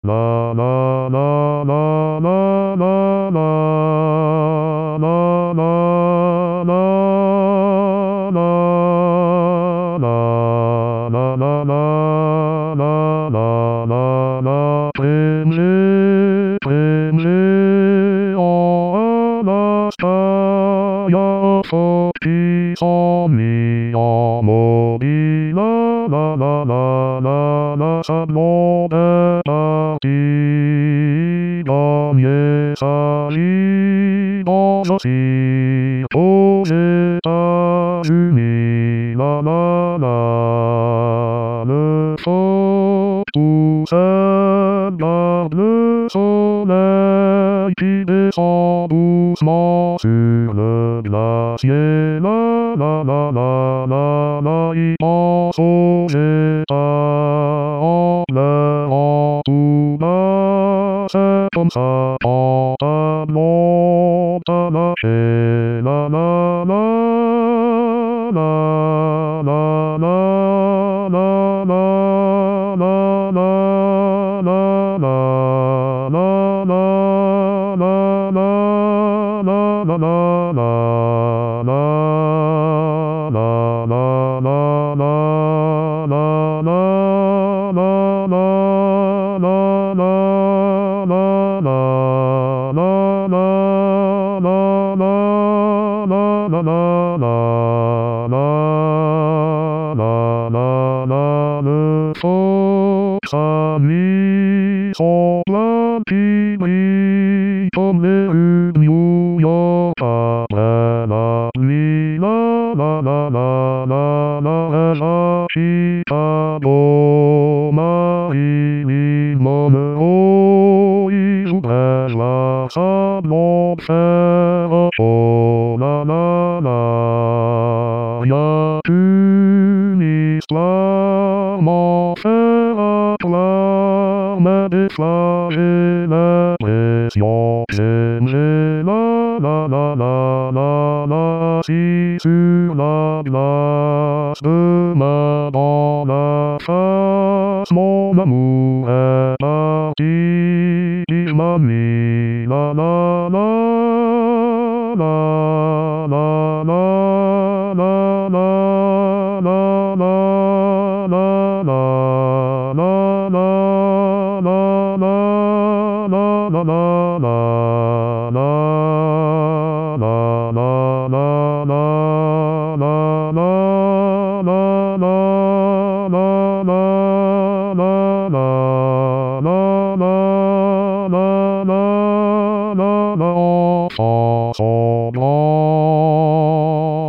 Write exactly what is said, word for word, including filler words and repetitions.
ななななななななななななななプレムジプレムジあなたやそきさみやもりななななななさのべたきがみえさりの女子とせたゆみなななぬそとせがぬそねきでさぶすますぬなしえなななななないまそせたあれあとなせとんさあたのたなせなななななななななななさみそらきみとめうみゅよかれなみなななななならしたどまいにもめおいずれはさのせらおなななやくにすらませらとらめでさえなですよせめななななななしすななすまどなさすもなむえたきいまみなななななななななそそら